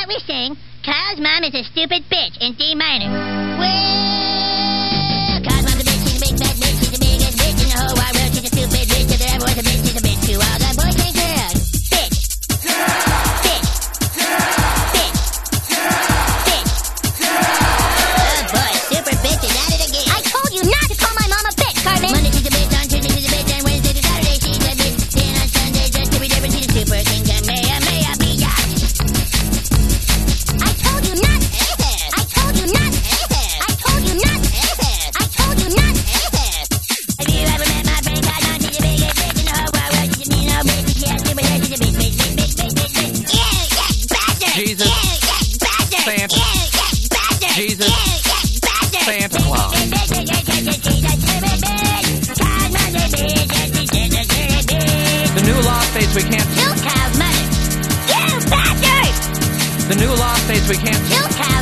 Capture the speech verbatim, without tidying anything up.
what we sing. Kyle's mom is a stupid bitch in D minor. Well, Kyle's mom's a bitch, she's a big fat bitch, she's the biggest bitch in the whole wide world. She's a stupid bitch, if there ever was a bitch, she's a bitch to all the boys and girls. Bitch. Bitch. Bitch. Bitch. Oh boy, super bitch is at it again. I told you not to call my mom a bitch, Cartman. Monday she's a bitch, on Tuesday she's a bitch, and Wednesday to Saturday she's a bitch. Then on Sunday just to be different, she's a super king. Maya, Maya, Maya. I told you not. I told you not. I told you not. I told you not. Have you ever met my friend Cosmo? She's the biggest bitch in the whole wide world. She's a mean old bitch. She has super hair. She's a bitch, bitch, bitch, bitch, bitch, bitch, bitch. Yeah, yeah, bastard. Jesus. Yeah, yeah, bastard. Santa. Yeah, yeah, bastard. Jesus. Yeah, yeah, bastard. Santa Claus. The new law states we can't. Kill Kyle's mother. You bastard! The new law states we can't. Kill Kyle.